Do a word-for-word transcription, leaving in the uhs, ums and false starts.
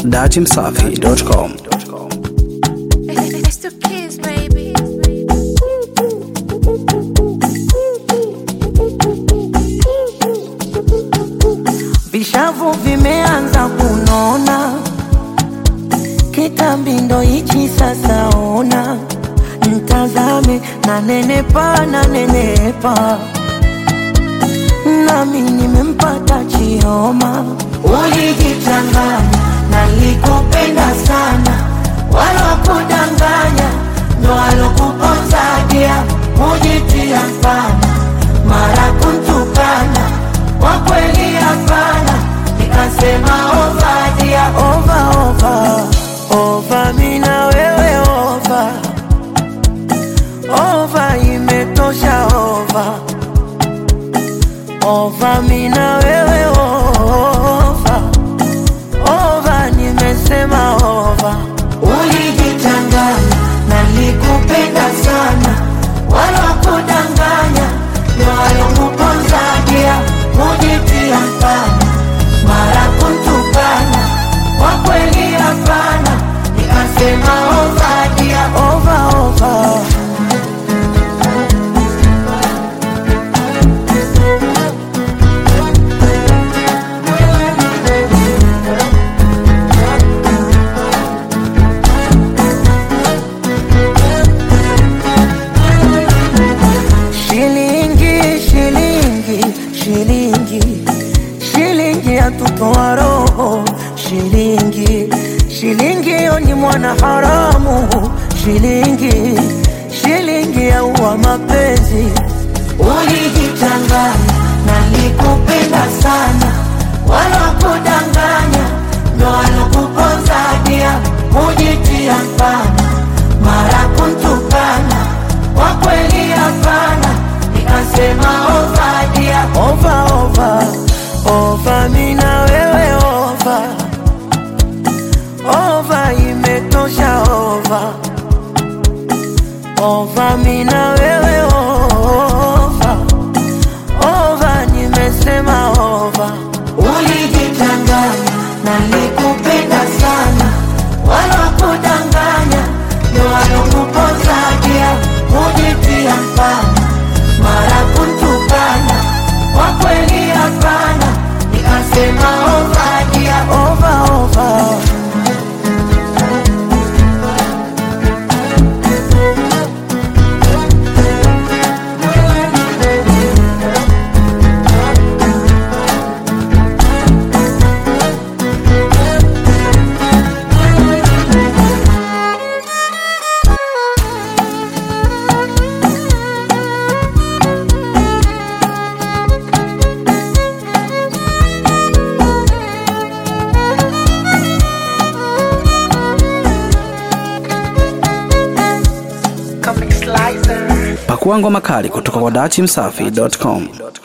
dati msafi dot com. It's the kids, baby. Vishavu vimeanza kunona, kitambi ndo hichi sasa ona. Mtazame na nenepa na nenepa, nami nimempata Chioma. Ulijitanganya na likupenda sana, wala kudanganya ndo walokuponza dia. Mujitia mfana mara kuntukana, kwa kweli hapana, nikasema over dia. Over, over, over, mina wewe over. Over imetosha over. Over mina wewe over. Over nimesema over. Ulijitanganya na likupenda sana, wala kudanganya ndo walokuponza dia. Mujitia mfana mara kuntukana, kwa kweli hapana, nikasema over dia. Over, over. Shilingi, shilingi yatutoa roho. Shilingi, shilingi yoni mwana haramu. Shilingi, shilingi ya uwa mapenzi. Ulijitanganya na likupenda sana, wala kudanganya ndo walokuponza dia. Mujitia mfana mara kuntukana, kwa kweli hapana, nikasema over dia. Over, over, over, mina wewe over. Over imetosha over. Over, mina wewe over. Over nimesema over. Ulijitanganya na likupenda sana, wala kudanganya ndo walokuponza dia. Mujitia mfana mara kuntukana, kwa kweli hapana, nikasema over dia. Over, over. Pakua ngoma kali kutoka kwa dati msafi dot com.